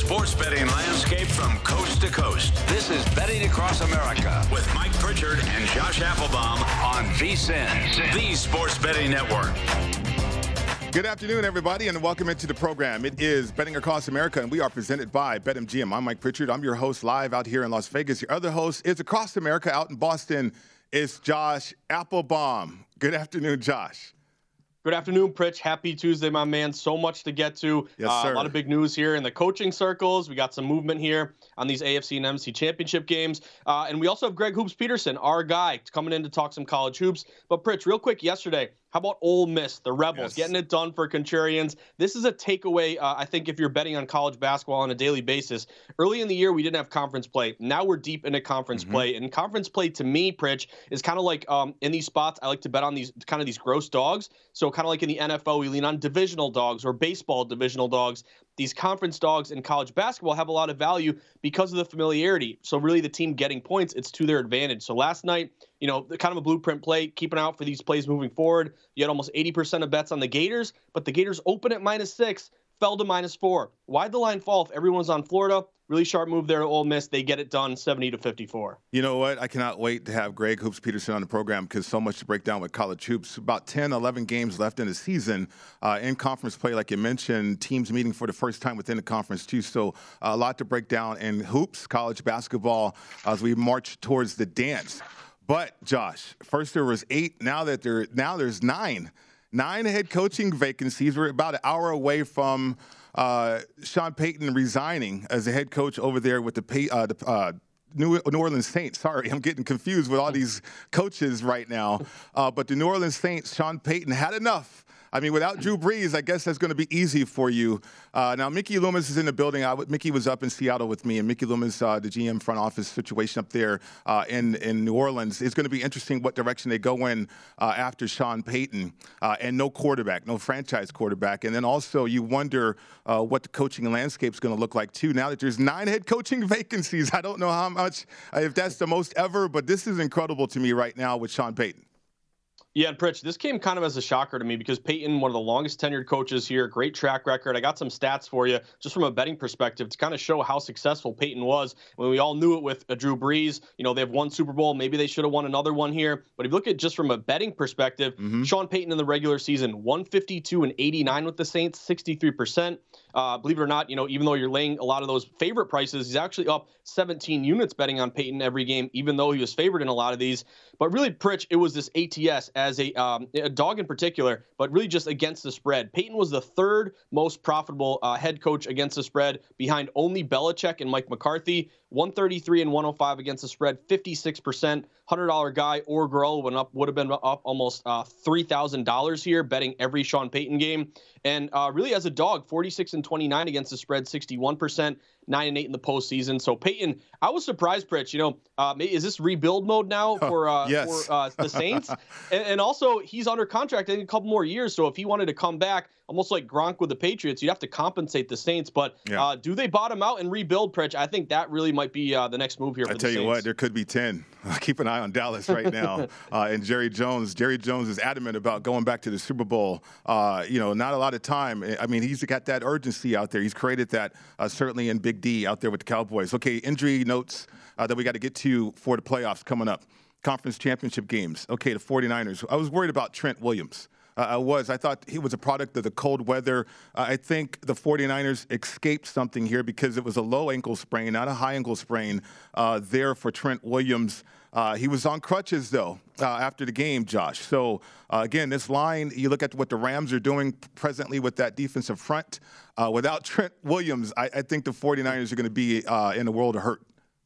sports betting landscape from coast to coast. This is Betting Across America with Mike Pritchard and Josh Applebaum on VSiN, the Sports Betting Network. Good afternoon, everybody, and welcome into the program. It is Betting Across America, and we are presented by BetMGM. I'm Mike Pritchard. I'm your host live out here in Las Vegas. Your other host is Across America out in Boston. It's Josh Applebaum. Good afternoon, Josh. Good afternoon, Pritch. Happy Tuesday, my man. So much to get to. Yes, sir. A lot of big news here in the coaching circles. We got some movement here on these AFC and NFC championship games. And we also have Greg Hoops Peterson, our guy, coming in to talk some college hoops. But, Pritch, real quick, yesterday, how about Ole Miss, the Rebels, getting it done for Contrarians? This is a takeaway, I think, if you're betting on college basketball on a daily basis. Early in the year, we didn't have conference play. Now we're deep into conference play. And conference play, to me, Pritch, is kind of like in these spots, I like to bet on these kind of these gross dogs. So kind of like in the NFL, we lean on divisional dogs or baseball divisional dogs. These conference dogs in college basketball have a lot of value because of the familiarity. So really the team getting points, it's to their advantage. So last night, you know, kind of a blueprint play, keeping out for these plays moving forward. You had almost 80% of bets on the Gators, but the Gators open at -6, fell to -4. Why'd the line fall if everyone's on Florida? Really sharp move there to Ole Miss. They get it done 70-54. You know what? I cannot wait to have Greg Hoops Peterson on the program because so much to break down with college hoops. About 10, 11 games left in the season in conference play, like you mentioned, teams meeting for the first time within the conference too. So a lot to break down in hoops, college basketball, as we march towards the dance. But, Josh, first there was 8. Now there's 9. 9 head coaching vacancies. We're about an hour away from Sean Payton resigning as the head coach over there with the New Orleans Saints. Sorry, I'm getting confused with all these coaches right now. But the New Orleans Saints, Sean Payton had enough. I mean, without Drew Brees, I guess that's going to be easy for you. Now, Mickey Loomis is in the building. Mickey was up in Seattle with me, and Mickey Loomis, the GM front office situation up there in New Orleans. It's going to be interesting what direction they go in after Sean Payton and no quarterback, no franchise quarterback. And then also you wonder what the coaching landscape is going to look like, too. Now that there's 9 head coaching vacancies, I don't know how much, if that's the most ever, but this is incredible to me right now with Sean Payton. Yeah, and Pritch, this came kind of as a shocker to me because Payton, one of the longest tenured coaches here, great track record. I got some stats for you just from a betting perspective to kind of show how successful Payton was. When we all knew it with Drew Brees, you know, they have one Super Bowl. Maybe they should have won another one here. But if you look at just from a betting perspective, Sean Payton in the regular season, 152-89 with the Saints, 63%. Believe it or not, you know, even though you're laying a lot of those favorite prices, he's actually up 17 units betting on Payton every game, even though he was favored in a lot of these. But really, Pritch, it was this ATS as a dog in particular, but really just against the spread. Payton was the 3rd most profitable head coach against the spread, behind only Belichick and Mike McCarthy. 133 and 105 against the spread, 56%. $100 guy or girl would have been up almost $3,000 here, betting every Sean Payton game. And really, as a dog, 46 and 29 against the spread, 61%. 9-8 in the postseason. So Payton, I was surprised, Pritch. You know, is this rebuild mode now for the Saints? And also, he's under contract in a couple more years. So if he wanted to come back, almost like Gronk with the Patriots, you'd have to compensate the Saints. But do they bottom out and rebuild, Pritch? I think that really might be the next move here for the Saints. I tell you what, there could be 10. Keep an eye on Dallas right now. And Jerry Jones. Jerry Jones is adamant about going back to the Super Bowl. You know, not a lot of time. I mean, he's got that urgency out there. He's created that certainly in Big D out there with the Cowboys. Okay, injury notes that we got to get to for the playoffs coming up. Conference championship games. Okay, the 49ers. I was worried about Trent Williams. I thought he was a product of the cold weather. I think the 49ers escaped something here because it was a low ankle sprain, not a high ankle sprain there for Trent Williams. He was on crutches, though, after the game, Josh. So, again, this line, you look at what the Rams are doing presently with that defensive front. Without Trent Williams, I think the 49ers are going to be in a world of hurt.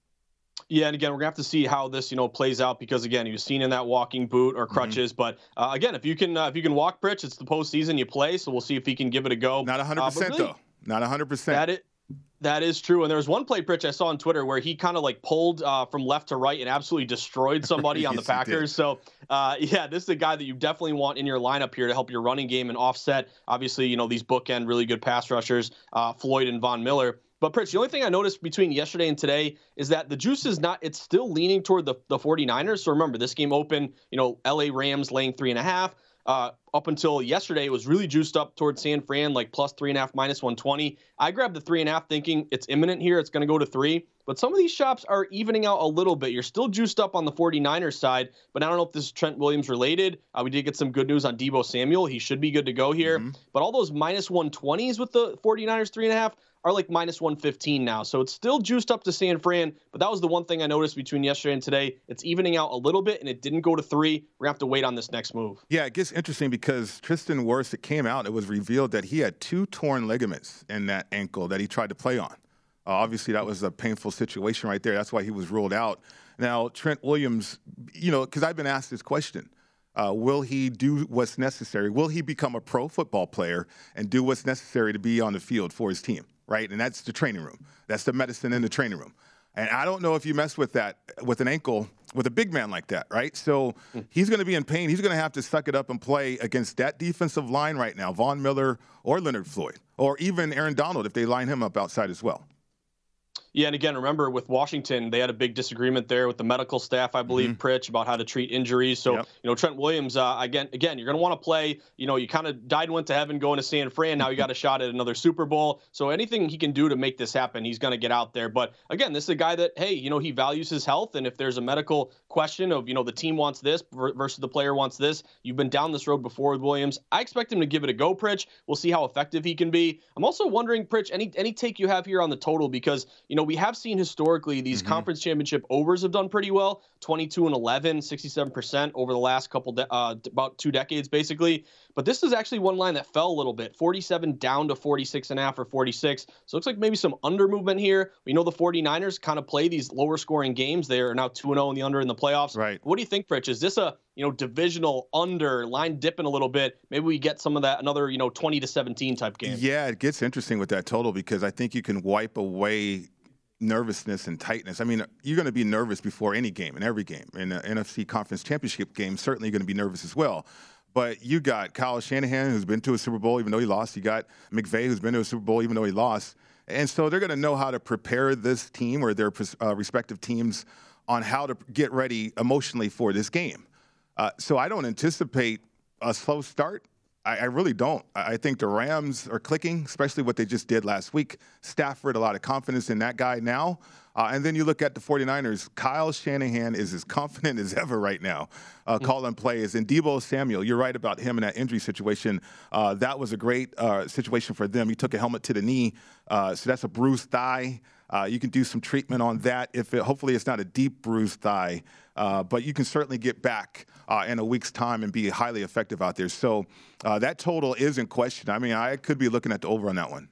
Yeah, and again, we're gonna have to see how this, plays out because again, he was seen in that walking boot or crutches. But again, if you can walk, Pritch, it's the postseason, you play. So we'll see if he can give it a go. Not 100% though. Not 100%. That is true. And there was one play, Pritch, I saw on Twitter where he kind of like pulled from left to right and absolutely destroyed somebody on the Packers. So, this is a guy that you definitely want in your lineup here to help your running game and offset, obviously, these bookend really good pass rushers, Floyd and Von Miller. But, Pritch, the only thing I noticed between yesterday and today is that the juice is it's still leaning toward the 49ers. So remember, this game opened, LA Rams laying 3.5. up until yesterday, it was really juiced up towards San Fran, like plus 3.5, minus 120. I grabbed the 3.5 thinking it's imminent here. It's going to go to 3. But some of these shops are evening out a little bit. You're still juiced up on the 49ers side, but I don't know if this is Trent Williams related. We did get some good news on Deebo Samuel. He should be good to go here. But all those minus 120s with the 49ers 3.5 are like minus 115 now. So it's still juiced up to San Fran, but that was the one thing I noticed between yesterday and today. It's evening out a little bit, and it didn't go to 3. We're going to have to wait on this next move. Yeah, it gets interesting because Tristan Wirfs, it came out, it was revealed that he had 2 torn ligaments in that ankle that he tried to play on. Obviously, that was a painful situation right there. That's why he was ruled out. Now, Trent Williams, because I've been asked this question, will he do what's necessary? Will he become a pro football player and do what's necessary to be on the field for his team, right? And that's the training room. That's the medicine in the training room. And I don't know if you mess with that, with an ankle, with a big man like that, right? So he's going to be in pain. He's going to have to suck it up and play against that defensive line right now, Von Miller or Leonard Floyd, or even Aaron Donald if they line him up outside as well. Yeah, and again, remember with Washington, they had a big disagreement there with the medical staff, I believe, Pritch, about how to treat injuries. So, Trent Williams, again, you're going to want to play. You kind of died and went to heaven going to San Fran. Now you got a shot at another Super Bowl. So anything he can do to make this happen, he's going to get out there. But again, this is a guy that, hey, he values his health. And if there's a medical question of, the team wants this versus the player wants this, you've been down this road before with Williams. I expect him to give it a go, Pritch. We'll see how effective he can be. I'm also wondering, Pritch, any take you have here on the total, because, we have seen historically these conference championship overs have done pretty well, 22-11, 67% over the last couple, about 2 decades, basically. But this is actually one line that fell a little bit, 47 down to 46.5 or 46. So it looks like maybe some under movement here. We know the 49ers kind of play these lower scoring games. They are now 2-0 in the under in the playoffs. Right. What do you think, Pritch? Is this a divisional under, line dipping a little bit? Maybe we get some of that, another 20-17 type game. Yeah, it gets interesting with that total because I think you can wipe away nervousness and tightness. I mean, you're going to be nervous before any game, in every game. In the NFC Conference Championship game, certainly going to be nervous as well. But you got Kyle Shanahan, who's been to a Super Bowl even though he lost. You got McVay, who's been to a Super Bowl even though he lost. And so they're going to know how to prepare this team or their respective teams on how to get ready emotionally for this game. So I don't anticipate a slow start. I really don't. I think the Rams are clicking, especially what they just did last week. Stafford, a lot of confidence in that guy now. And then you look at the 49ers. Kyle Shanahan is as confident as ever right now, calling plays. And Deebo Samuel, you're right about him in that injury situation. That was a great situation for them. He took a helmet to the knee, so that's a bruised thigh. You can do some treatment on that. Hopefully it's not a deep bruised thigh, but you can certainly get back in a week's time and be highly effective out there. So that total is in question. I mean, I could be looking at the over on that one.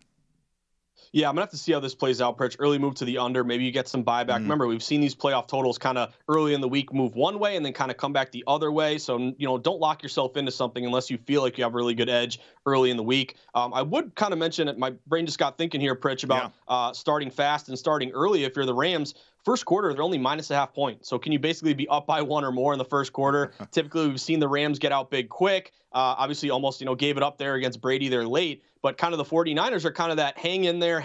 Yeah, I'm going to have to see how this plays out, Pritch. Early move to the under. Maybe you get some buyback. Remember, we've seen these playoff totals kind of early in the week move one way and then kind of come back the other way. So, don't lock yourself into something unless you feel like you have a really good edge early in the week. I would kind of mention it. My brain just got thinking here, Pritch, about starting fast and starting early if you're the Rams. First quarter, they're only minus a half point. So can you basically be up by 1 or more in the first quarter? Typically, we've seen the Rams get out big quick. Obviously, almost, gave it up there against Brady there late. But kind of the 49ers are kind of that hang in there,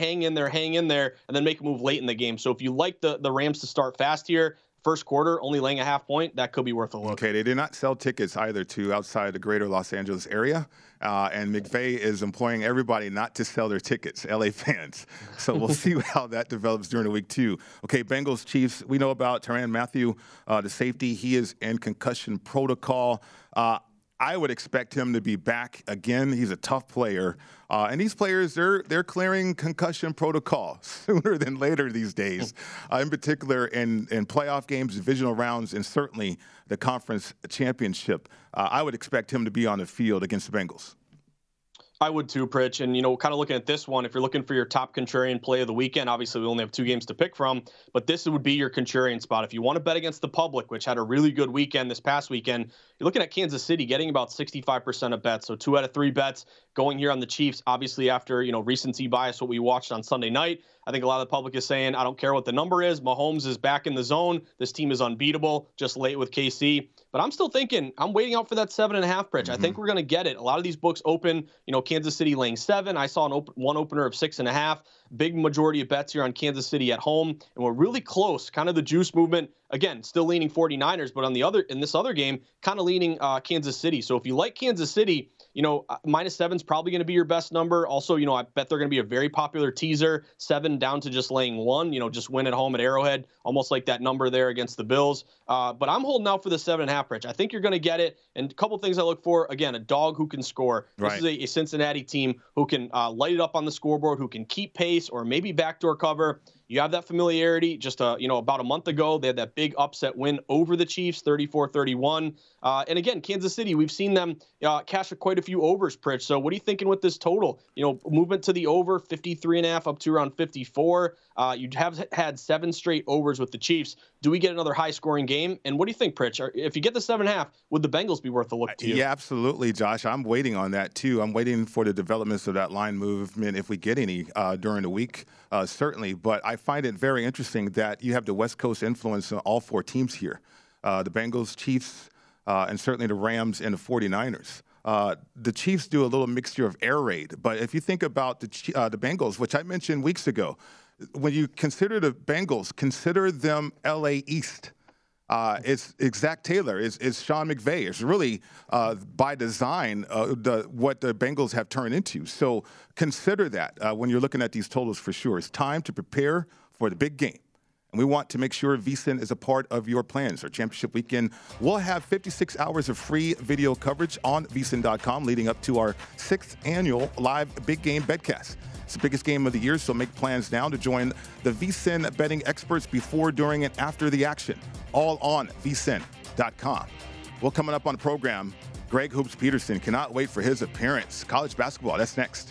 and then make a move late in the game. So if you like the Rams to start fast here, first quarter, only laying a half point, that could be worth a look. Okay, they did not sell tickets either to outside the greater Los Angeles area. And McVay is employing everybody not to sell their tickets, LA fans. So we'll see how that develops during the week, too. Okay, Bengals, Chiefs. We know about Tyrann Mathieu, the safety. He is in concussion protocol. I would expect him to be back again. He's a tough player. And these players, they're clearing concussion protocol sooner than later these days, in particular in playoff games, divisional rounds, and certainly the conference championship. I would expect him to be on the field against the Bengals. I would too, Pritch. And, kind of looking at this one, if you're looking for your top contrarian play of the weekend, obviously we only have 2 games to pick from, but this would be your contrarian spot. If you want to bet against the public, which had a really good weekend this past weekend, you're looking at Kansas City getting about 65% of bets. So 2 out of 3 bets going here on the Chiefs, obviously after, recency bias, what we watched on Sunday night. I think a lot of the public is saying, I don't care what the number is. Mahomes is back in the zone. This team is unbeatable, just late with KC. But I'm still thinking, I'm waiting out for that 7.5, Pritch. I think we're going to get it. A lot of these books open, Kansas City laying 7. I saw one opener of 6.5. Big majority of bets here on Kansas City at home. And we're really close. Kind of the juice movement. Again, still leaning 49ers, but in this other game, kind of leaning Kansas City. So if you like Kansas City, -7 is probably going to be your best number. Also, I bet they're going to be a very popular teaser, 7 down to just laying 1, just win at home at Arrowhead, almost like that number there against the Bills. But I'm holding out for the 7.5, Rich. I think you're going to get it. And a couple things I look for, again, a dog who can score. Right. This is a Cincinnati team who can light it up on the scoreboard, who can keep pace or maybe backdoor cover. You have that familiarity. Just about a month ago, they had that big upset win over the Chiefs, 34-31. And again, Kansas City, we've seen them cash quite a few overs, Pritch. So what are you thinking with this total? Movement to the over, 53.5 up to around 54. You have had 7 straight overs with the Chiefs. Do we get another high-scoring game? And what do you think, Pritch? If you get the 7.5, would the Bengals be worth a look to you? Yeah, absolutely, Josh. I'm waiting on that, too. I'm waiting for the developments of that line movement, if we get any during the week, certainly. But I find it very interesting that you have the West Coast influence on all 4 teams here, the Bengals, Chiefs, and certainly the Rams and the 49ers. The Chiefs do a little mixture of air raid. But if you think about the Bengals, which I mentioned weeks ago, when you consider the Bengals, consider them L.A. East. It's Zach Taylor, it's Sean McVay. It's really by design what the Bengals have turned into. So consider that when you're looking at these totals for sure. It's time to prepare for the big game. And we want to make sure VSiN is a part of your plans. Our championship weekend, we'll have 56 hours of free video coverage on VSiN.com leading up to our 6th annual live big game betcast. It's the biggest game of the year, so make plans now to join the VSiN betting experts before, during, and after the action. All on VSiN.com. Well, coming up on the program, Greg Hoops Peterson. Cannot wait for his appearance. College basketball, that's next.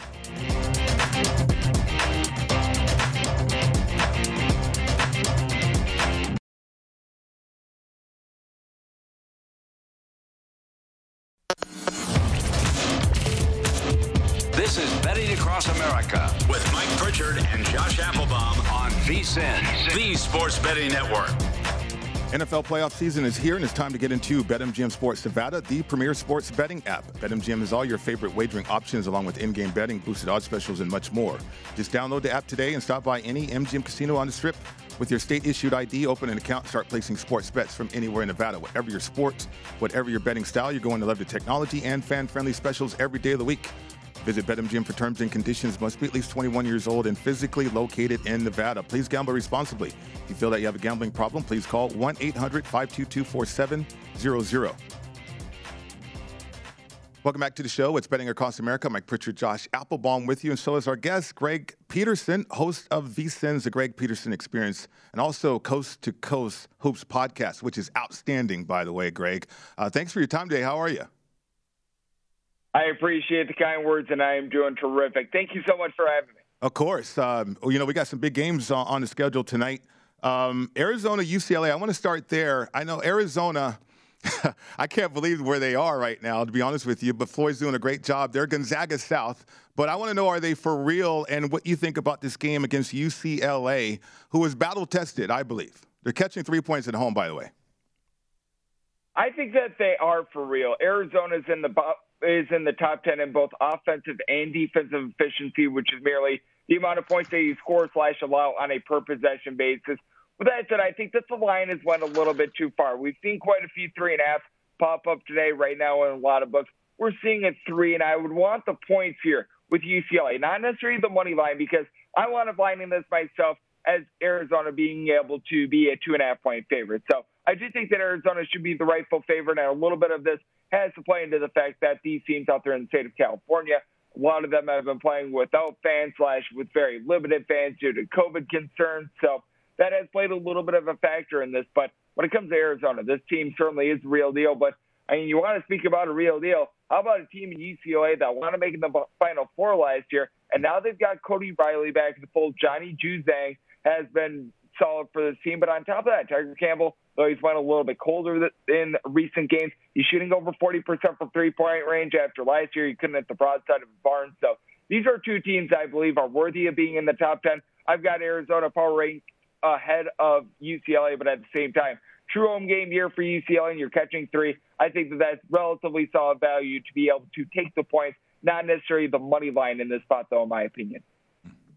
This is Betting Across America with Mike Pritchard and Josh Applebaum on VSiN, the Sports Betting Network. NFL playoff season is here, and it's time to get into BetMGM Sports Nevada, the premier sports betting app. BetMGM has all your favorite wagering options, along with in-game betting, boosted odds specials, and much more. Just download the app today and stop by any MGM casino on the Strip. With your state-issued ID, open an account, start placing sports bets from anywhere in Nevada. Whatever your sport, whatever your betting style, you're going to love the technology and fan-friendly specials every day of the week. Visit BetMGM for terms and conditions. Must be at least 21 years old and physically located in Nevada. Please gamble responsibly. If you feel that you have a gambling problem, please call 1-800-522-4700. Welcome back to the show. It's Betting Across America. Mike Pritchard, Josh Applebaum with you, and so is our guest, Greg Peterson, host of VSiN's The Greg Peterson Experience, and also Coast to Coast Hoops podcast, which is outstanding, by the way, Greg. Thanks for your time today. How are you? I appreciate the kind words, and I am doing terrific. Thank you so much for having me. Of course. We got some big games on the schedule tonight. Arizona, UCLA, I want to start there. I know Arizona, I can't believe where they are right now, to be honest with you, but Floyd's doing a great job. They're Gonzaga South. But I want to know, are they for real, and what you think about this game against UCLA, who is battle-tested, I believe. They're catching 3 points at home, by the way. I think that they are for real. Arizona's in the top 10 in both offensive and defensive efficiency, which is merely the amount of points that you score/allow on a per-possession basis. With that said, I think that the line has went a little bit too far. We've seen quite a few 3.5 pop up today right now in a lot of books. We're seeing it 3, and I would want the points here with UCLA, not necessarily the money line, because I want to line in this myself as Arizona being able to be a 2.5-point favorite. So I do think that Arizona should be the rightful favorite, and a little bit of this has to play into the fact that these teams out there in the state of California, a lot of them have been playing without fans / with very limited fans due to COVID concerns. So that has played a little bit of a factor in this. But when it comes to Arizona, this team certainly is the real deal. But, I mean, you want to speak about a real deal. How about a team in UCLA that want to make the Final Four last year, and now they've got Cody Riley back in the fold. Johnny Juzang has been solid for this team. But on top of that, Tiger Campbell, though he's went a little bit colder in recent games, he's shooting over 40% from three-point range. After last year, he couldn't hit the broadside of the barn. So these are two teams I believe are worthy of being in the top 10. I've got Arizona power ranked ahead of UCLA, but at the same time, true home game year for UCLA, and you're catching 3. I think that that's relatively solid value to be able to take the points, not necessarily the money line in this spot, though, in my opinion.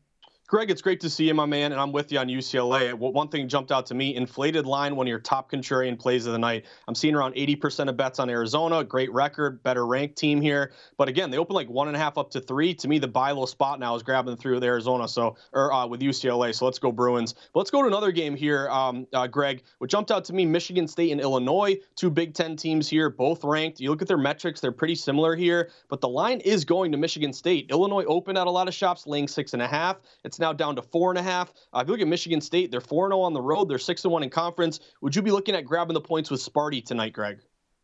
Greg, it's great to see you, my man, and I'm with you on UCLA. One thing jumped out to me, inflated line, one of your top contrarian plays of the night. I'm seeing around 80% of bets on Arizona. Great record, better ranked team here. But again, they open like 1.5 up to 3. To me, the buy low spot now is grabbing through with Arizona, with UCLA. So let's go Bruins. But let's go to another game here, Greg. What jumped out to me, Michigan State and Illinois, two Big Ten teams here, both ranked. You look at their metrics, they're pretty similar here. But the line is going to Michigan State. Illinois opened at a lot of shops, laying 6.5. It's now down to 4.5. If you look at Michigan State, they're 4-0 on the road. They're 6-1 in conference. Would you be looking at grabbing the points with Sparty tonight, Greg?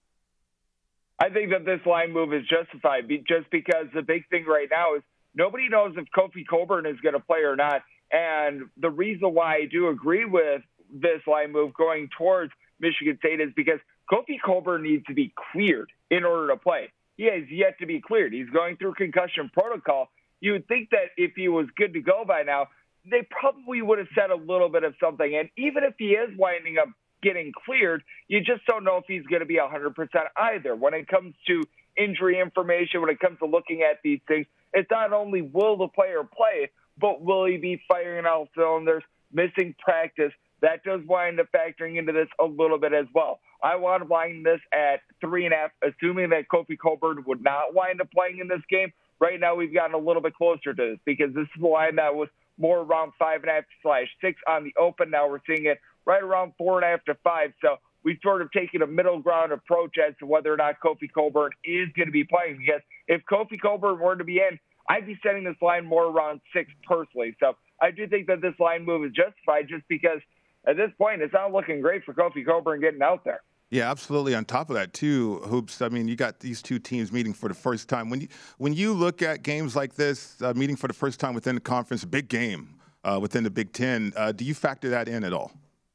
I think that this line move is justified just because the big thing right now is nobody knows if Kofi Cockburn is going to play or not. And the reason why I do agree with this line move going towards Michigan State is because Kofi Cockburn needs to be cleared in order to play. He has yet to be cleared. He's going through concussion protocol. You would think that if he was good to go by now, they probably would have said a little bit of something. And even if he is winding up getting cleared, you just don't know if he's going to be 100% either. When it comes to injury information, when it comes to looking at these things, it's not only will the player play, but will he be firing all cylinders, missing practice? That does wind up factoring into this a little bit as well. I want to line this at 3.5, assuming that Kofi Cockburn would not wind up playing in this game. Right now, we've gotten a little bit closer to this because this is the line that was more around 5.5/6 on the open. Now we're seeing it right around 4.5 to 5. So we've sort of taken a middle ground approach as to whether or not Kofi Cockburn is going to be playing. Because if Kofi Cockburn were to be in, I'd be setting this line more around 6 personally. So I do think that this line move is justified just because at this point it's not looking great for Kofi Cockburn getting out there. Yeah, absolutely. On top of that, too, Hoops, I mean, you got these two teams meeting for the first time. When you look at games like this, meeting for the first time within the conference, a big game within the Big Ten, do you factor that in at all?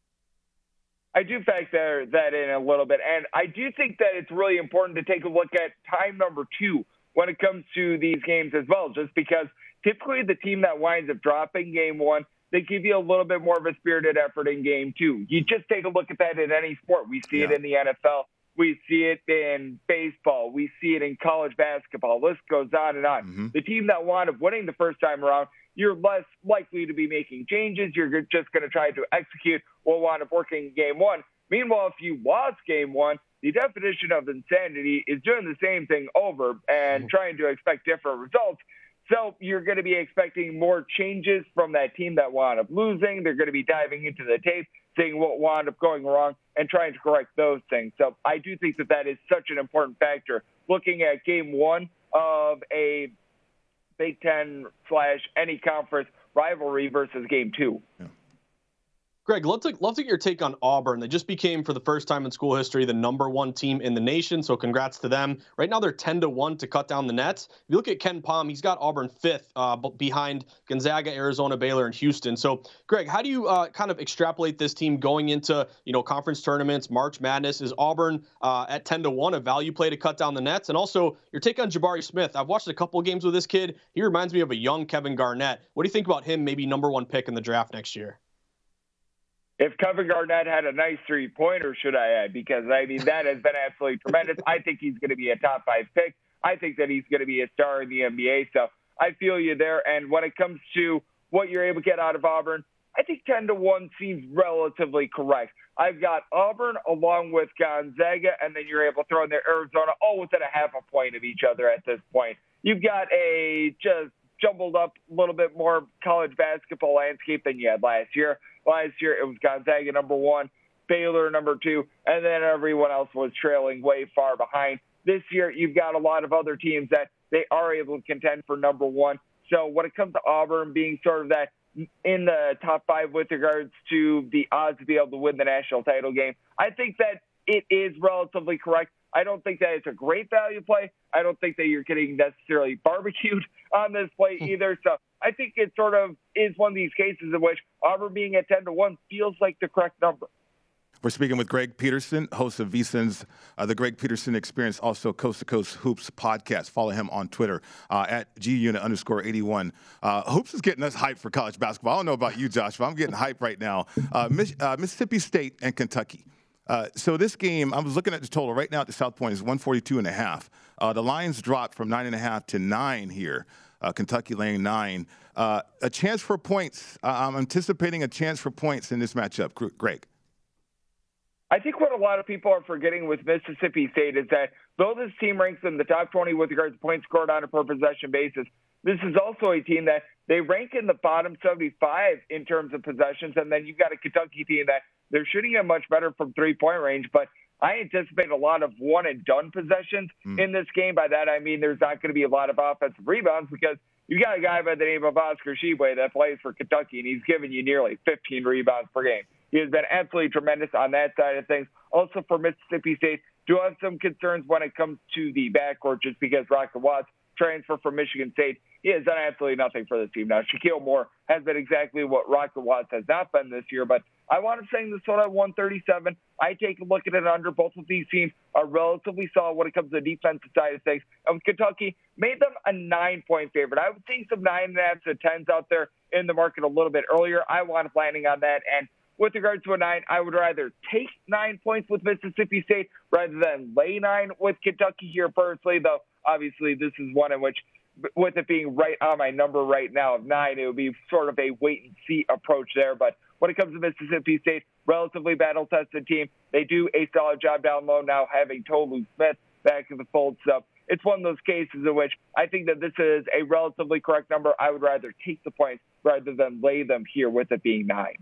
I do factor that in a little bit. And I do think that it's really important to take a look at time number 2 when it comes to these games as well, just because typically the team that winds up dropping game 1, they give you a little bit more of a spirited effort in game 2. You just take a look at that in any sport. We see it in the NFL. We see it in baseball. We see it in college basketball. List goes on and on. Mm-hmm. The team that wound up winning the first time around, you're less likely to be making changes. You're just going to try to execute what wound up working in game 1. Meanwhile, if you lost game 1, the definition of insanity is doing the same thing over and trying to expect different results. So you're going to be expecting more changes from that team that wound up losing. They're going to be diving into the tape, seeing what wound up going wrong, and trying to correct those things. So I do think that that is such an important factor. Looking at game 1 of a Big Ten/any conference rivalry versus game 2. Yeah. Greg, love to get your take on Auburn. They just became, for the first time in school history, the #1 team in the nation, so congrats to them. Right now, they're 10-1 to cut down the nets. If you look at Ken Pom, he's got Auburn 5th behind Gonzaga, Arizona, Baylor, and Houston. So, Greg, how do you kind of extrapolate this team going into conference tournaments, March Madness? Is Auburn at 10-1 a value play to cut down the nets? And also, your take on Jabari Smith. I've watched a couple of games with this kid. He reminds me of a young Kevin Garnett. What do you think about him maybe #1 pick in the draft next year? If Kevin Garnett had a nice three-pointer, should I add? Because, I mean, that has been absolutely tremendous. I think he's going to be a top 5 pick. I think that he's going to be a star in the NBA. So I feel you there. And when it comes to what you're able to get out of Auburn, I think 10-1 seems relatively correct. I've got Auburn along with Gonzaga, and then you're able to throw in there Arizona, all within a half a point of each other at this point. You've got a just jumbled up a little bit more college basketball landscape than you had last year. Last year, it was Gonzaga #1, Baylor #2, and then everyone else was trailing way far behind. This year, you've got a lot of other teams that they are able to contend for #1. So when it comes to Auburn being sort of that in the top 5 with regards to the odds to be able to win the national title game, I think that it is relatively correct. I don't think that it's a great value play. I don't think that you're getting necessarily barbecued on this play either. So I think it sort of is one of these cases in which Auburn being at 10-1 feels like the correct number. We're speaking with Greg Peterson, host of VSiN's The Greg Peterson Experience, also Coast to Coast Hoops podcast. Follow him on Twitter at @GUnit_81. Hoops is getting us hyped for college basketball. I don't know about you, Josh, but I'm getting hyped right now. Mississippi State and Kentucky. So this game, I was looking at the total right now at the South Point is 142.5. The lines dropped from 9.5 to 9 here. Kentucky laying 9. A chance for points. I'm anticipating a chance for points in this matchup. Greg. I think what a lot of people are forgetting with Mississippi State is that though this team ranks in the top 20 with regards to points scored on a per possession basis, this is also a team that they rank in the bottom 75 in terms of possessions. And then you've got a Kentucky team that they're shooting it much better from three-point range. But I anticipate a lot of one-and-done possessions in this game. By that, I mean there's not going to be a lot of offensive rebounds because you got a guy by the name of Oscar Tshiebwe that plays for Kentucky, and he's given you nearly 15 rebounds per game. He has been absolutely tremendous on that side of things. Also for Mississippi State, do have some concerns when it comes to the backcourt just because Rocket Watts transfer from Michigan State. He has done absolutely nothing for this team. Now, Shaquille Moore has been exactly what Rocket Watts has not been this year, but I want to say this one at 137. I take a look at it under. Both of these teams are relatively solid when it comes to the defensive side of things. And with Kentucky, made them a 9-point favorite. I was seeing some 9.5 to 10s out there in the market a little bit earlier. I wound up landing on that. And with regards to a 9, I would rather take 9 points with Mississippi State rather than lay 9 with Kentucky here personally, though obviously this is one in which, with it being right on my number right now of 9, it would be sort of a wait-and-see approach there. But when it comes to Mississippi State, relatively battle-tested team. They do a solid job down low now, having Tolu Smith back in the fold. So it's one of those cases in which I think that this is a relatively correct number. I would rather take the points rather than lay them here with it being 9.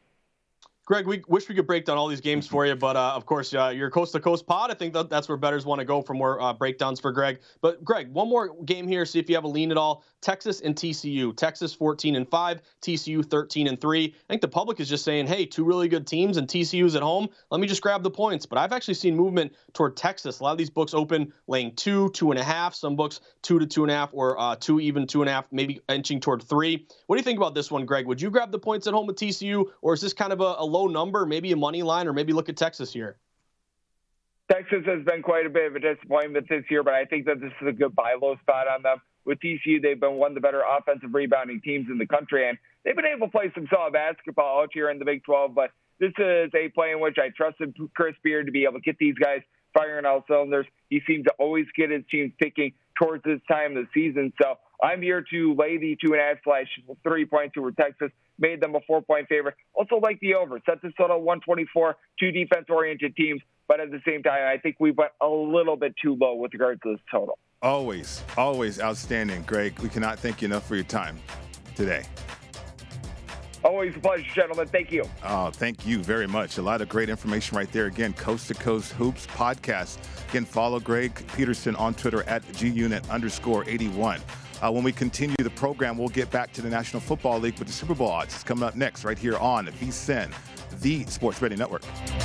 Greg, we wish we could break down all these games for you, but of course, you're Coast to Coast pod. I think that's where bettors want to go for more breakdowns for Greg. But Greg, one more game here. See if you have a lean at all. Texas and TCU. Texas 14-5, TCU 13-3. I think the public is just saying, hey, two really good teams and TCU's at home. Let me just grab the points. But I've actually seen movement toward Texas. A lot of these books open laying 2, 2.5. Some books 2 to 2.5 or 2, even 2.5, maybe inching toward 3. What do you think about this one, Greg? Would you grab the points at home with TCU, or is this kind of a low number, maybe a money line, or maybe look at Texas here? Texas has been quite a bit of a disappointment this year, but I think that this is a good buy low spot on them. With TCU, they've been one of the better offensive rebounding teams in the country, and they've been able to play some solid basketball out here in the Big 12, but this is a play in which I trusted Chris Beard to be able to get these guys firing all cylinders. He seems to always get his team ticking towards this time of the season, so I'm here to lay the 2.5/3 points over Texas. Made them a 4-point favorite. Also like the over. Set this total 124, two defense-oriented teams, but at the same time, I think we went a little bit too low with regards to this total. Always outstanding, Greg. We cannot thank you enough for your time today. Always a pleasure, gentlemen. Thank you. Oh, thank you very much. A lot of great information right there. Again, Coast to Coast Hoops podcast. Again, follow Greg Peterson on Twitter at @GUnit_81. When we continue the program, we'll get back to the National Football League with the Super Bowl odds. It's coming up next right here on VSiN, the Sports Betting Network.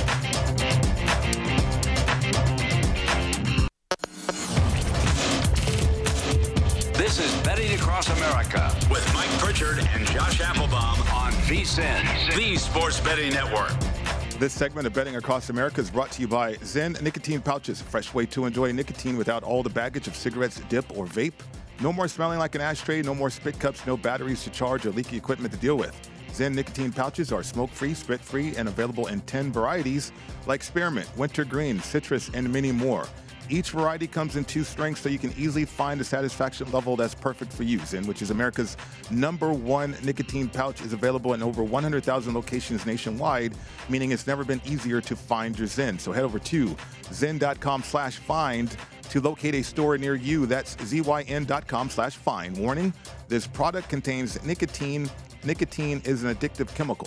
This is Betting Across America with Mike Pritchard and Josh Applebaum on VSiN, the Sports Betting Network. This segment of Betting Across America is brought to you by Zen Nicotine Pouches, a fresh way to enjoy nicotine without all the baggage of cigarettes, dip, or vape. No more smelling like an ashtray, no more spit cups, no batteries to charge or leaky equipment to deal with. Zen Nicotine Pouches are smoke-free, spit-free, and available in 10 varieties like spearmint, wintergreen, citrus, and many more. Each variety comes in 2 strengths, so you can easily find a satisfaction level that's perfect for you. Zen, which is America's #1 nicotine pouch, is available in over 100,000 locations nationwide, meaning it's never been easier to find your Zen. So head over to zen.com/find to locate a store near you. That's zyn.com/find. Warning, this product contains nicotine. Nicotine is an addictive chemical.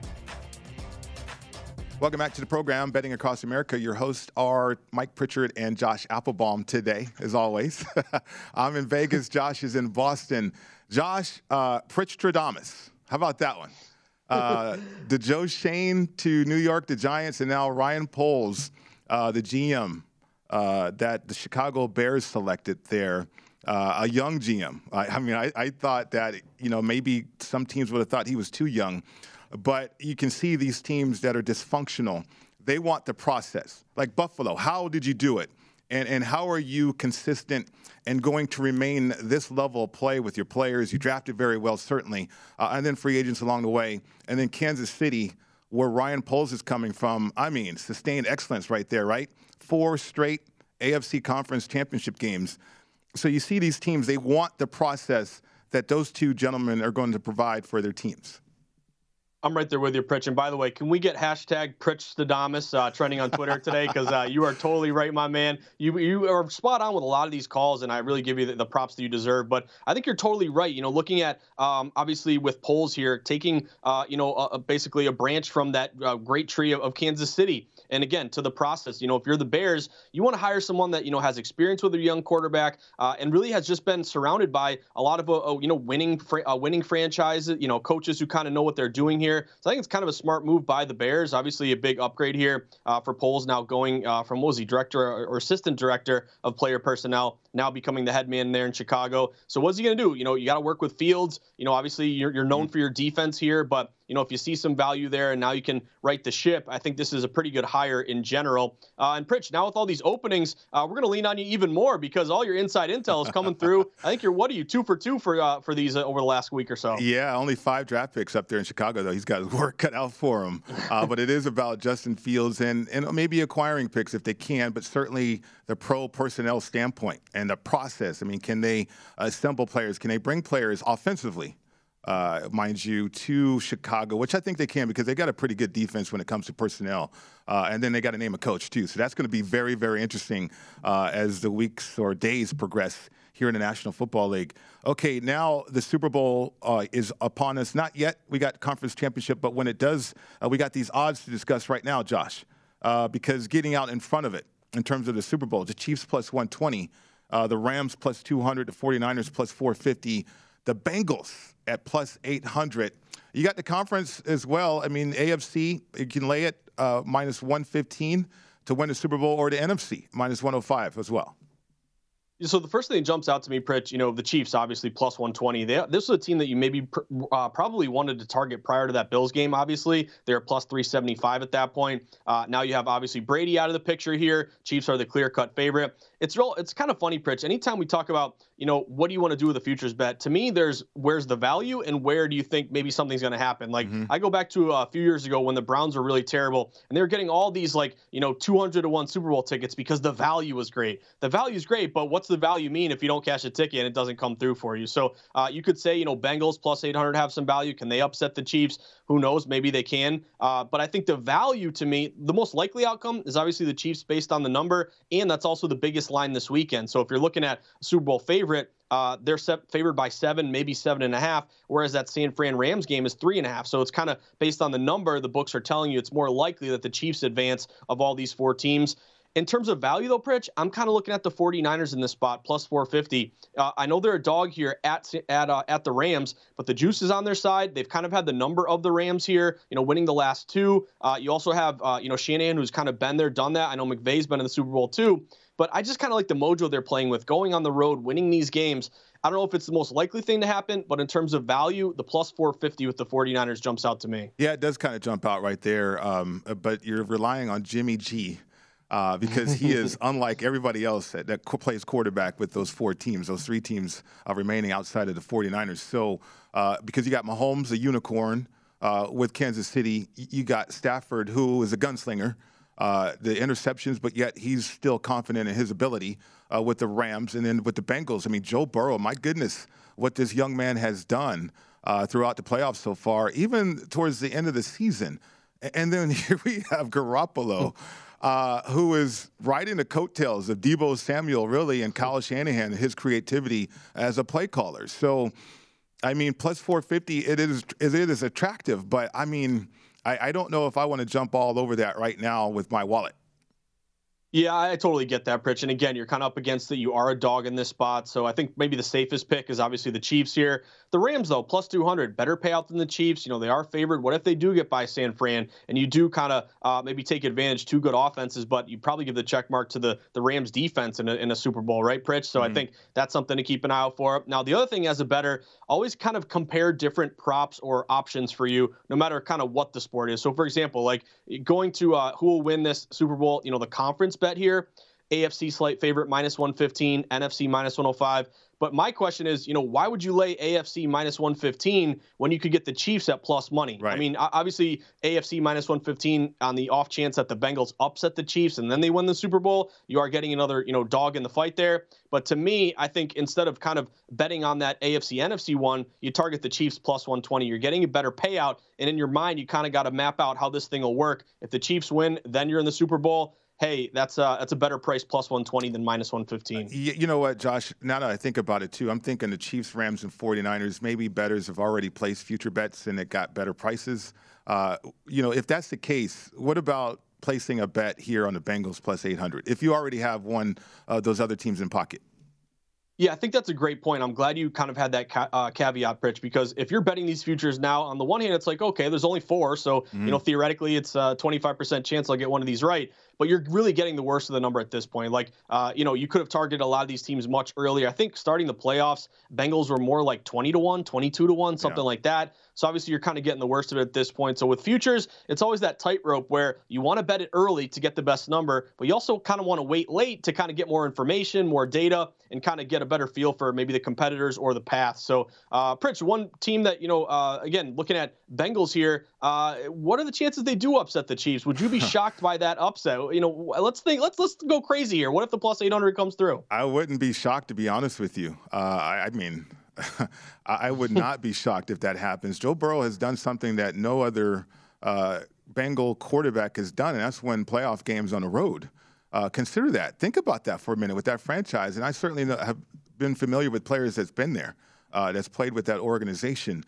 Welcome back to the program, Betting Across America. Your hosts are Mike Pritchard and Josh Applebaum today, as always. I'm in Vegas. Josh is in Boston. Josh, Pritchtradamus. How about that one? The Joe Shane to New York, the Giants, and now Ryan Poles, the GM that the Chicago Bears selected there. A young GM. I thought that, maybe some teams would have thought he was too young. But you can see these teams that are dysfunctional, they want the process. Like Buffalo, how did you do it? And how are you consistent and going to remain this level of play with your players? You drafted very well, certainly, and then free agents along the way. And then Kansas City, where Ryan Poles is coming from, sustained excellence right there, right? 4 straight AFC Conference championship games. So you see these teams, they want the process that those two gentlemen are going to provide for their teams. I'm right there with you, Pritch. And by the way, can we get hashtag PritchStradamus trending on Twitter today? Because you are totally right, my man. You are spot on with a lot of these calls, and I really give you the props that you deserve. But I think you're totally right. Looking at obviously with polls here, taking basically a branch from that great tree of Kansas City. And again, to the process, if you're the Bears, you want to hire someone that has experience with a young quarterback and really has just been surrounded by a lot of winning franchises, coaches who kind of know what they're doing here. So I think it's kind of a smart move by the Bears. Obviously, a big upgrade here for Poles now going from, what was he, director or assistant director of player personnel, now becoming the head man there in Chicago. So what's he going to do? You got to work with Fields. Obviously, you're known for your defense here, but if you see some value there and now you can right the ship, I think this is a pretty good hire in general. And Pritch, now with all these openings, we're going to lean on you even more because all your inside intel is coming through. I think you're 2 for 2 for these over the last week or so. Yeah, only 5 draft picks up there in Chicago, though. He's got his work cut out for him. But it is about Justin Fields and maybe acquiring picks if they can, but certainly the pro personnel standpoint and the process. I mean, can they assemble players? Can they bring players offensively? Mind you, to Chicago, which I think they can because they got a pretty good defense when it comes to personnel. And then they got to name a coach, too. So that's going to be very, very interesting as the weeks or days progress here in the National Football League. Okay, now the Super Bowl is upon us. Not yet. We got conference championship, but when it does, we got these odds to discuss right now, Josh, because getting out in front of it in terms of the Super Bowl, the Chiefs plus 120, the Rams plus 200, the 49ers plus 450, the Bengals at plus 800. You got the conference as well. I mean, AFC, you can lay it minus 115 to win the Super Bowl, or the NFC minus 105 as well. So the first thing that jumps out to me, Pritch, the Chiefs obviously plus 120. This was a team that you maybe probably wanted to target prior to that Bills game. Obviously, they're plus 375 at that point. Now you have obviously Brady out of the picture here. Chiefs are the clear-cut favorite. It's kind of funny, Pritch. Anytime we talk about what do you want to do with a futures bet? To me, where's the value and where do you think maybe something's going to happen? Like I go back to a few years ago when the Browns were really terrible and they were getting all these 200-to-1 Super Bowl tickets because the value was great. The value is great, but what's the value mean if you don't cash a ticket and it doesn't come through for you? So you could say, Bengals plus 800 have some value. Can they upset the Chiefs? Who knows? Maybe they can. But I think the value to me, the most likely outcome is obviously the Chiefs based on the number, and that's also the biggest line this weekend. So if you're looking at a Super Bowl favorite, they're favored by 7, maybe 7.5, whereas that San Fran Rams game is 3.5. So it's kind of based on the number. The books are telling you it's more likely that the Chiefs advance of all these 4 teams. In terms of value, though, Pritch, I'm kind of looking at the 49ers in this spot, plus 450. I know they're a dog here at the Rams, but the juice is on their side. They've kind of had the number of the Rams here, winning the last 2. You also have, Shanahan, who's kind of been there, done that. I know McVay's been in the Super Bowl, too. But I just kind of like the mojo they're playing with, going on the road, winning these games. I don't know if it's the most likely thing to happen, but in terms of value, the plus 450 with the 49ers jumps out to me. Yeah, it does kind of jump out right there. But you're relying on Jimmy G. Because he is unlike everybody else that plays quarterback with those 4 teams, those 3 teams remaining outside of the 49ers. So because you got Mahomes, a unicorn, with Kansas City, you got Stafford, who is a gunslinger, the interceptions, but yet he's still confident in his ability with the Rams. And then with the Bengals, I mean, Joe Burrow, my goodness, what this young man has done throughout the playoffs so far, even towards the end of the season. And then here we have Garoppolo, who is riding the coattails of Deebo Samuel, really, and Kyle Shanahan, his creativity as a play caller. So, I mean, plus 450, it is attractive, but I mean, I don't know if I want to jump all over that right now with my wallet. Yeah, I totally get that, Pritch. And again, you're kind of up against it. You are a dog in this spot. So I think maybe the safest pick is obviously the Chiefs here. The Rams, though, plus 200, better payout than the Chiefs. They are favored. What if they do get by San Fran and you do kind of maybe take advantage, 2 good offenses, but you probably give the check mark to the Rams defense in a Super Bowl, right, Pritch? So I think that's something to keep an eye out for. Now, the other thing as a bettor, always kind of compare different props or options for you, no matter kind of what the sport is. So, for example, like going to who will win this Super Bowl, the conference bet here, AFC slight favorite minus 115, NFC minus 105. But my question is, why would you lay AFC minus 115 when you could get the Chiefs at plus money? Right. I mean, obviously AFC minus 115 on the off chance that the Bengals upset the Chiefs and then they win the Super Bowl, you are getting another, dog in the fight there. But to me, I think instead of kind of betting on that AFC NFC one, you target the Chiefs plus 120. You're getting a better payout. And in your mind, you kind of got to map out how this thing will work. If the Chiefs win, then you're in the Super Bowl. Hey, that's a better price plus 120 than minus 115. You know what, Josh? Now that I think about it, too, I'm thinking the Chiefs, Rams, and 49ers, maybe bettors have already placed future bets and it got better prices. If that's the case, what about placing a bet here on the Bengals plus 800 if you already have one of those other teams in pocket? Yeah, I think that's a great point. I'm glad you kind of had that caveat, Pritch, because if you're betting these futures now, on the one hand, it's like, okay, there's only 4. So, theoretically, it's a 25% chance I'll get one of these right. But you're really getting the worst of the number at this point. Like, you could have targeted a lot of these teams much earlier. I think starting the playoffs, Bengals were more like 20-1, 22-1, something like that. So obviously you're kind of getting the worst of it at this point. So with futures, it's always that tightrope where you want to bet it early to get the best number, but you also kind of want to wait late to kind of get more information, more data, and kind of get a better feel for maybe the competitors or the path. So, Pritch, one team that, again, looking at Bengals here, what are the chances they do upset the Chiefs? Would you be shocked by that upset? Let's go crazy here. What if the plus 800 comes through? I wouldn't be shocked, to be honest with you. I would not be shocked if that happens. Joe Burrow has done something that no other Bengal quarterback has done, and that's win playoff games on the road. Consider that. Think about that for a minute with that franchise. And I certainly have been familiar with players that's been there, that's played with that organization.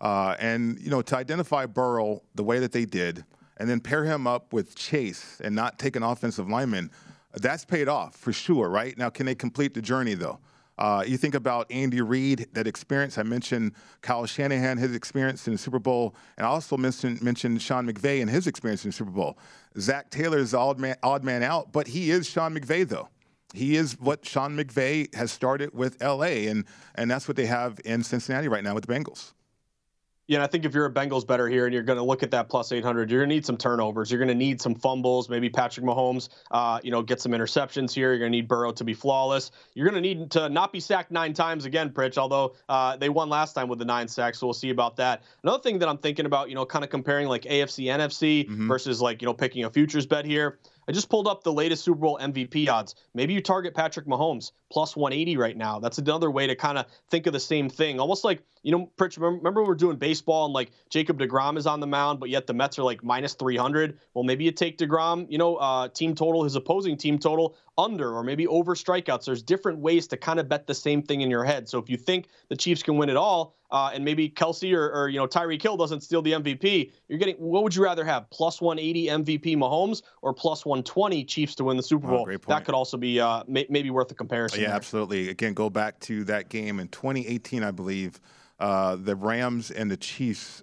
To identify Burrow the way that they did and then pair him up with Chase and not take an offensive lineman, that's paid off for sure, right? Now, can they complete the journey, though? You think about Andy Reid, that experience. I mentioned Kyle Shanahan, his experience in the Super Bowl, and I also mentioned Sean McVay and his experience in the Super Bowl. Zach Taylor is the odd man out, but he is Sean McVay, though. He is what Sean McVay has started with L.A., and that's what they have in Cincinnati right now with the Bengals. Yeah, and I think if you're a Bengals bettor here and you're going to look at that plus 800, you're going to need some turnovers. You're going to need some fumbles. Maybe Patrick Mahomes, get some interceptions here. You're going to need Burrow to be flawless. You're going to need to not be sacked 9 times again, Pritch, although they won last time with the 9 sacks, so we'll see about that. Another thing that I'm thinking about, kind of comparing like AFC, NFC versus picking a futures bet here. I just pulled up the latest Super Bowl MVP odds. Maybe you target Patrick Mahomes, plus 180 right now. That's another way to kind of think of the same thing. Almost like, Pritch, remember we were doing baseball and like Jacob deGrom is on the mound, but yet the Mets are like minus 300. Well, maybe you take deGrom, team total, his opposing team total under, or maybe over strikeouts. There's different ways to kind of bet the same thing in your head. So if you think the Chiefs can win it all, and maybe Kelsey or Tyreek Hill doesn't steal the MVP, you're getting, what would you rather have, plus 180 MVP Mahomes or plus 120 Chiefs to win the Super Bowl? That could also be maybe worth a comparison. Yeah, absolutely. Again, go back to that game in 2018, I believe. The Rams and the Chiefs,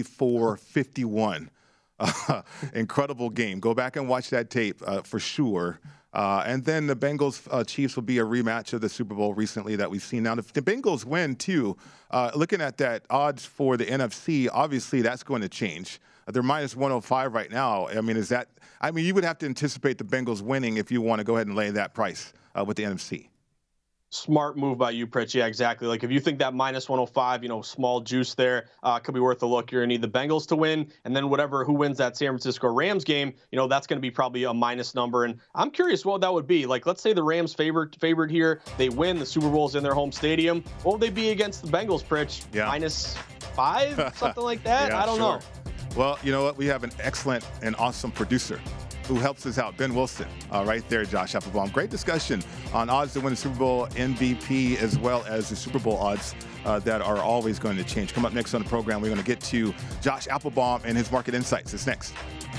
54-51. Incredible game. Go back and watch that tape for sure. And then the Bengals-Chiefs will be a rematch of the Super Bowl recently that we've seen. Now, if the Bengals win, too, looking at that odds for the NFC, obviously that's going to change. They're minus 105 right now. I mean, you would have to anticipate the Bengals winning if you want to go ahead and lay that price with the NFC. Smart move by you, Pritch. Yeah, exactly. Like if you think that minus 105, small juice there could be worth a look. You're going to need the Bengals to win, and then who wins that San Francisco Rams game, that's going to be probably a minus number. And I'm curious what that would be. Like, let's say the Rams favored here, they win, the Super Bowl's in their home stadium. What would they be against the Bengals, Pritch? Yeah. Minus 5, something like that? Yeah, I don't know. Well, you know what? We have an excellent and awesome producer who helps us out, Ben Wilson, right there, Josh Applebaum. Great discussion on odds to win the Super Bowl MVP, as well as the Super Bowl odds that are always going to change. Come up next on the program, we're going to get to Josh Applebaum and his market insights. It's next.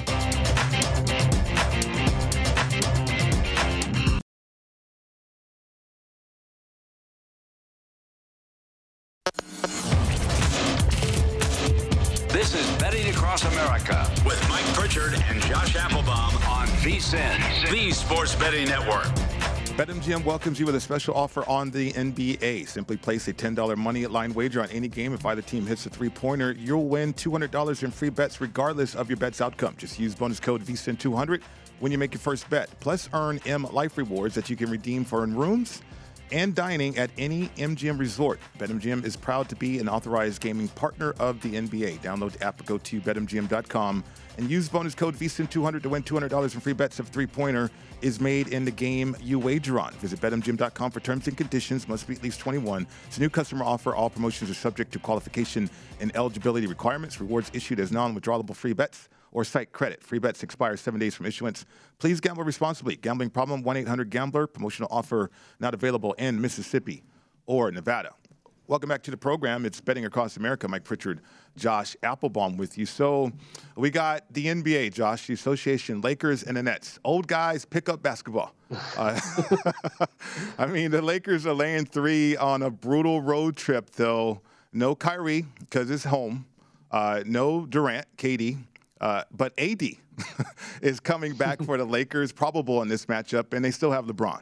This is Betting Across America with Mike Pritchard and Josh Applebaum on VSiN, the Sports Betting Network. BetMGM welcomes you with a special offer on the NBA. Simply place a $10 money line wager on any game. If either team hits a three-pointer, you'll win $200 in free bets regardless of your bet's outcome. Just use bonus code VSiN200 when you make your first bet. Plus, earn M Life rewards that you can redeem for in rooms and dining at any MGM resort. BetMGM is proud to be an authorized gaming partner of the NBA. Download the app or go to BetMGM.com and use bonus code VSIN200 to win $200 in free bets if a three-pointer is made in the game you wager on. Visit BetMGM.com for terms and conditions. Must be at least 21. It's a new customer offer. All promotions are subject to qualification and eligibility requirements. Rewards issued as non-withdrawable free bets or site credit. Free bets expire 7 days from issuance. Please gamble responsibly. Gambling problem, 1-800-GAMBLER. Promotional offer not available in Mississippi or Nevada. Welcome back to the program. It's Betting Across America. Mike Pritchard, Josh Applebaum with you. So we got the NBA, Josh, the association, Lakers and the Nets. Old guys pick up basketball. I mean, the Lakers are laying 3 on a brutal road trip, though. No Kyrie because it's home. No Durant, KD. But AD is coming back for the Lakers, probable in this matchup, and they still have LeBron.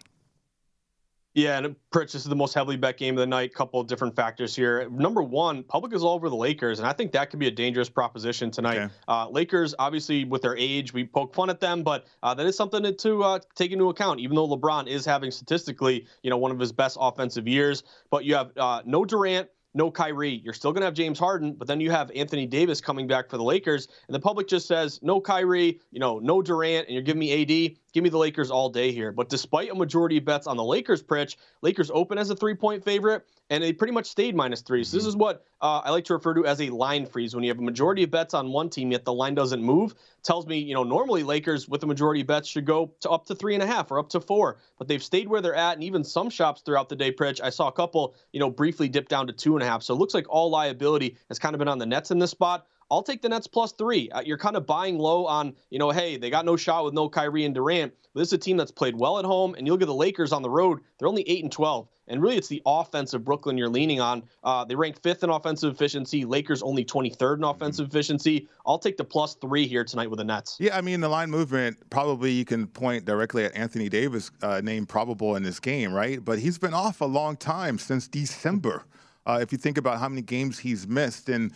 Yeah, and Pritch, this is the most heavily bet game of the night. Couple of different factors here. Number one, public is all over the Lakers, and I think that could be a dangerous proposition tonight. Okay. Lakers, obviously, with their age, we poke fun at them, but that is something to take into account, even though LeBron is having statistically, one of his best offensive years. But you have no Durant, no Kyrie. You're still going to have James Harden, but then you have Anthony Davis coming back for the Lakers, and the public just says, no Kyrie, no Durant, and you're giving me AD. Give me the Lakers all day here. But despite a majority of bets on the Lakers, Pritch, Lakers open as a 3-point favorite, and they pretty much stayed -3. So this is what I like to refer to as a line freeze. When you have a majority of bets on one team, yet the line doesn't move, tells me, normally Lakers with the majority of bets should go to up to 3.5 or up to 4. But they've stayed where they're at, and even some shops throughout the day, Pritch, I saw a couple, briefly dip down to 2.5. So it looks like all liability has kind of been on the Nets in this spot. I'll take the Nets +3. You're kind of buying low on, hey, they got no shot with no Kyrie and Durant. But this is a team that's played well at home, and you look at the Lakers on the road, they're only 8-12. And really, it's the offense of Brooklyn you're leaning on. They rank 5th in offensive efficiency. Lakers only 23rd in offensive efficiency. I'll take the +3 here tonight with the Nets. Yeah, I mean, the line movement, probably you can point directly at Anthony Davis, named probable in this game, right? But he's been off a long time, since December. If you think about how many games he's missed, and,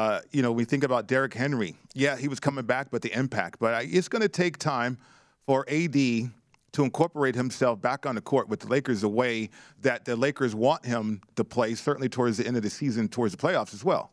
we think about Derrick Henry. Yeah, he was coming back, but the impact. But it's going to take time for AD to incorporate himself back on the court with the Lakers the way that the Lakers want him to play, certainly towards the end of the season, towards the playoffs as well.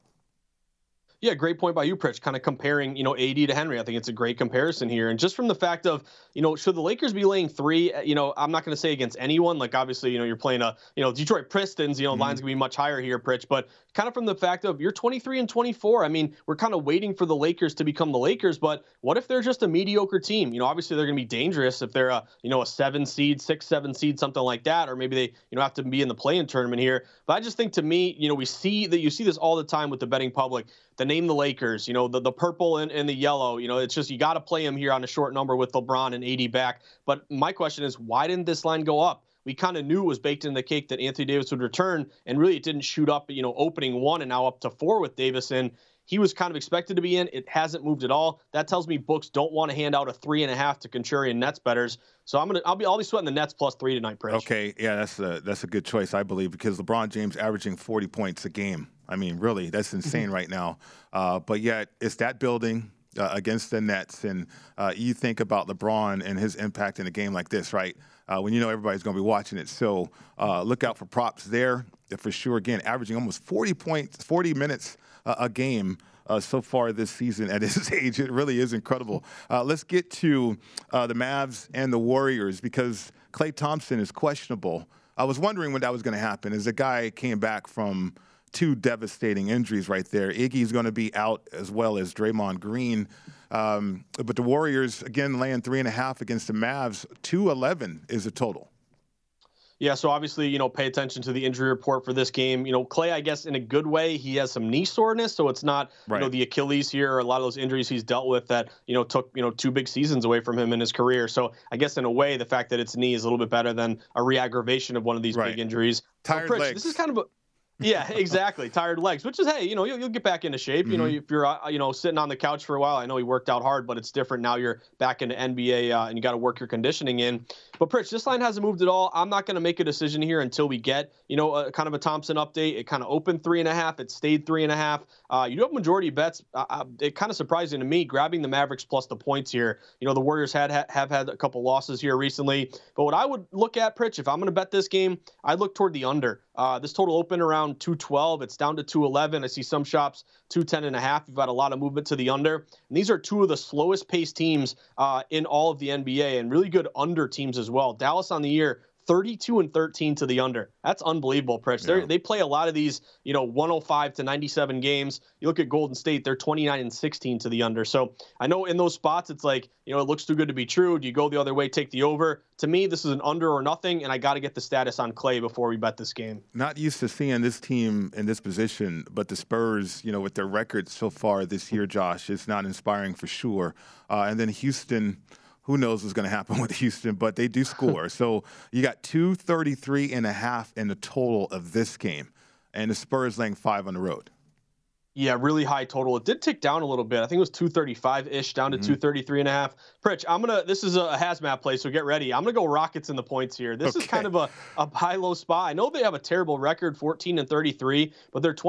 Yeah, great point by you, Pritch, kind of comparing, AD to Henry. I think it's a great comparison here. And just from the fact of, should the Lakers be laying 3, I'm not going to say against anyone. Like, obviously, you're playing Detroit Pistons, line's going to be much higher here, Pritch. But kind of from the fact of you're 23-24. I mean, we're kind of waiting for the Lakers to become the Lakers. But what if they're just a mediocre team? Obviously, they're going to be dangerous if they're a 7 seed, 6-7 seed, something like that. Or maybe they, have to be in the play-in tournament here. But I just think, to me, we see that you see this all the time with the betting public. The name the Lakers, the purple and the yellow, it's just you got to play them here on a short number with LeBron and AD back. But my question is, why didn't this line go up? We kind of knew it was baked in the cake that Anthony Davis would return, and really it didn't shoot up, opening 1 and now up to 4 with Davis in. He was kind of expected to be in. It hasn't moved at all. That tells me books don't want to hand out a 3.5 to Contrarian Nets bettors. So I'll be sweating the Nets +3 tonight, Pritch. Okay, yeah, that's a good choice, I believe, because LeBron James averaging 40 points a game. I mean, really, that's insane right now. But yet, it's that building against the Nets, and you think about LeBron and his impact in a game like this, right? When everybody's going to be watching it. So look out for props there for sure. Again, averaging almost 40 minutes a game so far this season at his age. It really is incredible. Let's get to the Mavs and the Warriors, because Klay Thompson is questionable. I was wondering when that was going to happen, as the guy came back from 2 devastating injuries right there. Iggy's going to be out, as well as Draymond Green. But the Warriors, again, laying 3.5 against the Mavs. 211 is the total. Yeah, so obviously, pay attention to the injury report for this game. Klay, I guess, in a good way, he has some knee soreness, so it's not, the Achilles here or a lot of those injuries he's dealt with that, took, 2 big seasons away from him in his career. So I guess in a way, the fact that it's knee is a little bit better than a re-aggravation of one of these big injuries. Tired legs. This is kind of Yeah, exactly. Tired legs, which is, hey, you'll get back into shape. If you're, sitting on the couch for a while, I know he worked out hard, but it's different now. You're back into NBA and you got to work your conditioning in. But Pritch, this line hasn't moved at all. I'm not going to make a decision here until we get, kind of a Thompson update. It kind of opened 3.5. It stayed 3.5. You do have majority bets. It kind of surprising to me, grabbing the Mavericks plus the points here. The Warriors have had a couple losses here recently. But what I would look at, Pritch, if I'm going to bet this game, I'd look toward the under. This total opened around 212. It's down to 211. I see some shops 210.5. You've got a lot of movement to the under. And these are two of the slowest paced teams in all of the NBA and really good under teams as well. Dallas on the year, 32-13 to the under. That's unbelievable, Pritch. Yeah. They play a lot of these, 105 to 97 games. You look at Golden State, they're 29-16 to the under. So I know in those spots, it's like, it looks too good to be true. Do you go the other way, take the over? To me, this is an under or nothing, and I got to get the status on Clay before we bet this game. Not used to seeing this team in this position, but the Spurs, with their record so far this year, Josh, it's not inspiring for sure. And then Houston, who knows what's going to happen with Houston, but they do score. So you got 233.5 in the total of this game, and the Spurs laying 5 on the road. Yeah, really high total. It did tick down a little bit. I think it was 235-ish down to 233.5. Pritch, this is a hazmat play, so get ready. I'm going to go Rockets in the points here. This is kind of a high-low spot. I know they have a terrible record, 14-33, but they're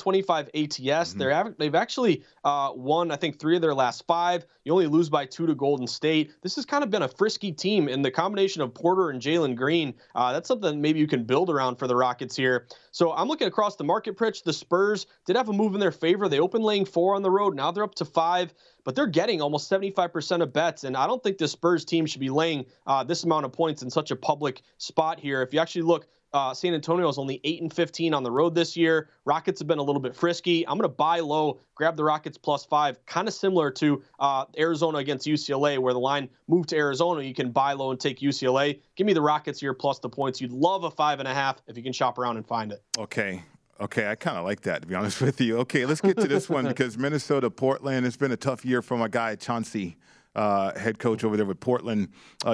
21-25 ATS. They've actually won, I think, 3 of their last 5. You only lose by 2 to Golden State. This has kind of been a frisky team, and the combination of Porter and Jalen Green, that's something maybe you can build around for the Rockets here. So I'm looking across the market, Pritch. The Spurs did have a move in their favor. They opened laying 4 on the road. Now they're up to 5, but they're getting almost 75% of bets. And I don't think the Spurs team should be laying this amount of points in such a public spot here. If you actually look, San Antonio is only 8-15 on the road this year. Rockets have been a little bit frisky. I'm going to buy low, grab the Rockets plus 5, kind of similar to Arizona against UCLA, where the line moved to Arizona. You can buy low and take UCLA. Give me the Rockets here plus the points. You'd love a 5.5 if you can shop around and find it. Okay, I kind of like that, to be honest with you. Okay, let's get to this one because Minnesota, Portland, it's been a tough year for my guy Chauncey, head coach over there with Portland.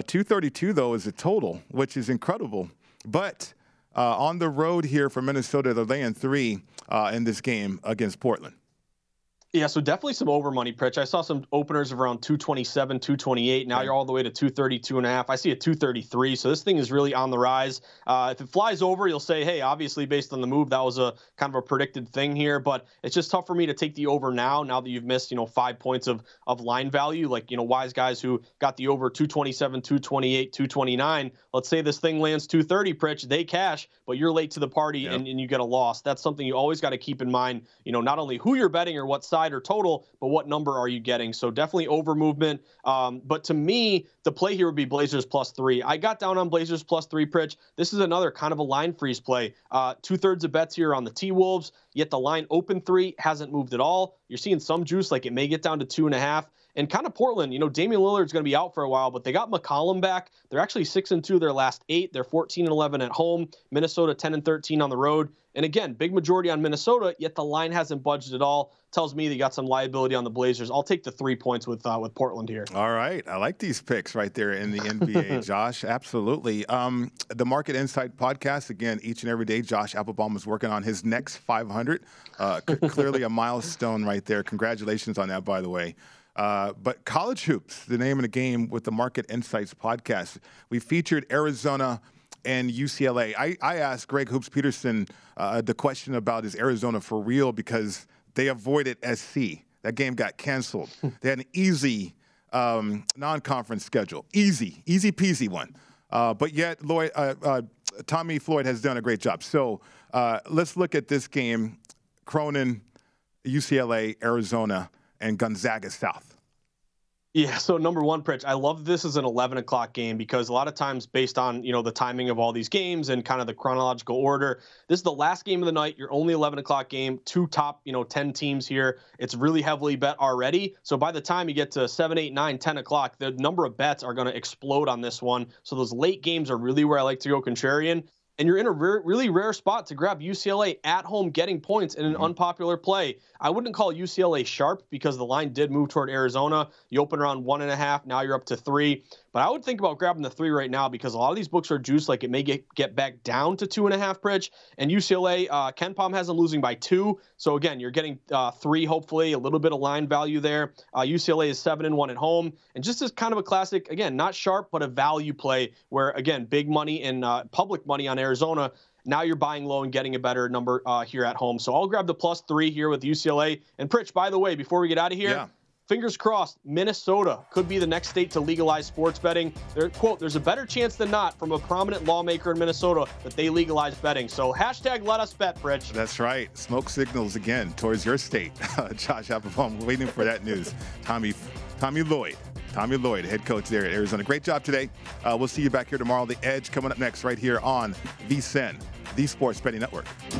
232, though, is the total, which is incredible. But on the road here for Minnesota, they're laying 3 in this game against Portland. Yeah, so definitely some over money, Pritch. I saw some openers of around 227, 228. Now you're all the way to 232.5. I see a 233. So this thing is really on the rise. If it flies over, you'll say, hey, obviously based on the move, that was a kind of a predicted thing here. But it's just tough for me to take the over now that you've missed, 5 points of line value. Like, wise guys who got the over 227, 228, 229. Let's say this thing lands 230, Pritch. They cash, but you're late to the party and you get a loss. That's something you always got to keep in mind. Not only who you're betting or what side or total, but what number are you getting? So definitely over movement. But to me, the play here would be Blazers plus 3. I got down on Blazers plus 3, Pritch. This is another kind of a line freeze play. 2/3 of bets here on the T-Wolves, yet the line open 3 hasn't moved at all. You're seeing some juice, like it may get down to 2.5. And kind of Portland, Damian Lillard's going to be out for a while, but they got McCollum back. They're actually 6-2 their last 8. They're 14-11 at home. Minnesota 10-13 on the road. And again, big majority on Minnesota, yet the line hasn't budged at all. Tells me they got some liability on the Blazers. I'll take the 3 points with Portland here. All right. I like these picks right there in the NBA, Josh. Absolutely. The Market Insight podcast, again, each and every day, Josh Applebaum is working on his next 500. Clearly a milestone right there. Congratulations on that, by the way. But College Hoops, the name of the game with the Market Insights podcast. We featured Arizona and UCLA. I asked Greg Hoops Peterson the question about is Arizona for real because they avoided SC. That game got canceled. They had an easy non-conference schedule. Easy peasy one. But yet Tommy Floyd has done a great job. So let's look at this game. Cronin, UCLA, Arizona, and Gonzaga South. Yeah, so number one, Pritch, I love this as an 11 o'clock game because a lot of times based on, the timing of all these games and kind of the chronological order, this is the last game of the night. Your only 11 o'clock game, 2 top, 10 teams here. It's really heavily bet already. So by the time you get to 7, 8, 9, 10 o'clock, the number of bets are going to explode on this one. So those late games are really where I like to go contrarian. and you're in a really rare spot to grab UCLA at home getting points in an unpopular play. I wouldn't call UCLA sharp because the line did move toward Arizona. You open around 1.5, now you're up to 3. But I would think about grabbing the 3 right now because a lot of these books are juiced, like it may get back down to 2.5, Pritch. And UCLA, KenPom has them losing by 2. So again, you're getting 3, hopefully, a little bit of line value there. UCLA is 7-1 at home. And just as kind of a classic, again, not sharp, but a value play where, again, big money and public money on Arizona. Now you're buying low and getting a better number here at home. So I'll grab the +3 here with UCLA. And Pritch, by the way, before we get out of here, fingers crossed, Minnesota could be the next state to legalize sports betting. Quote, there's a better chance than not from a prominent lawmaker in Minnesota that they legalize betting. So hashtag let us bet, Pritch. That's right. Smoke signals again towards your state. Josh Applebaum waiting for that news. Tommy Lloyd, head coach there at Arizona. Great job today. We'll see you back here tomorrow. The Edge coming up next right here on VSiN, the Sports Betting Network.